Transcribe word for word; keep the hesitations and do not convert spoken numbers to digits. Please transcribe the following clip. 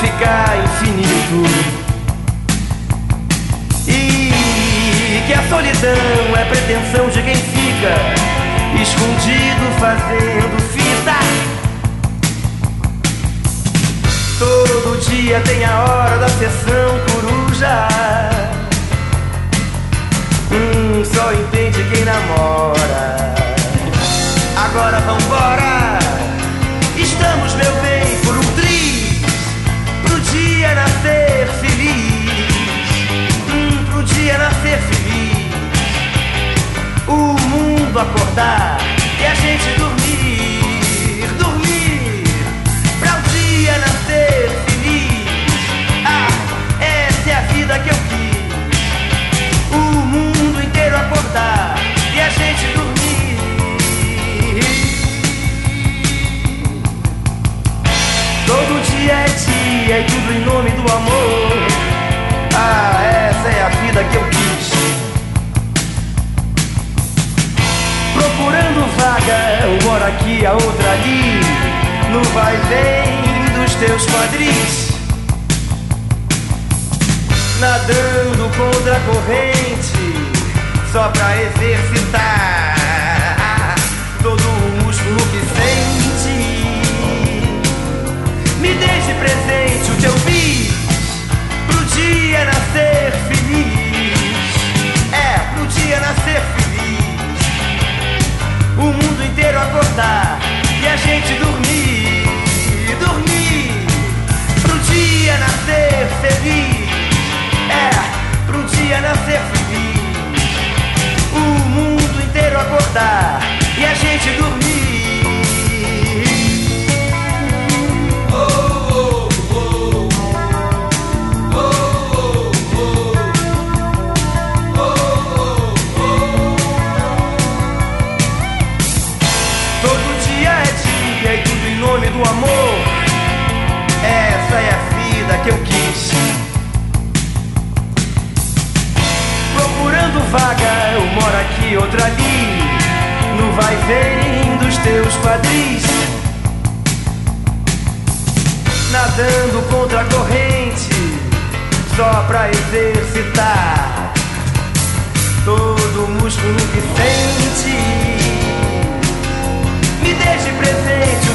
ficar infinito. E que a solidão é pretensão de quem fica escondido fazendo fita. Todo dia tem a hora da sessão coruja. Hum, só entende quem namora. Agora vambora. Estamos, meu bem, por um triz, pro dia nascer feliz. Hum, pro dia nascer feliz. O mundo acordar e a gente dormir, dormir, pra o dia nascer feliz. Ah, essa é a vida que eu quis. O mundo inteiro acordar e a gente dormir. Todo dia é dia e tudo em nome do amor. Ah, essa é a vida que eu quis. Procurando vaga, uma hora aqui, a outra ali, no vai vem dos teus quadris. Nadando contra a corrente, só pra exercitar todo o músculo que sente. Me deixe presente o teu bis, pro dia nascer feliz. É, pro dia nascer feliz. O mundo inteiro acordar e a gente dormir, dormir, pro dia nascer feliz. É, pro dia nascer feliz. O mundo inteiro acordar e a gente dormir. Do amor, essa é a vida que eu quis. Procurando vaga, eu moro aqui, outra ali, no vai vem dos teus quadris. Nadando contra a corrente, só pra exercitar todo o músculo que sente. Me deixe presente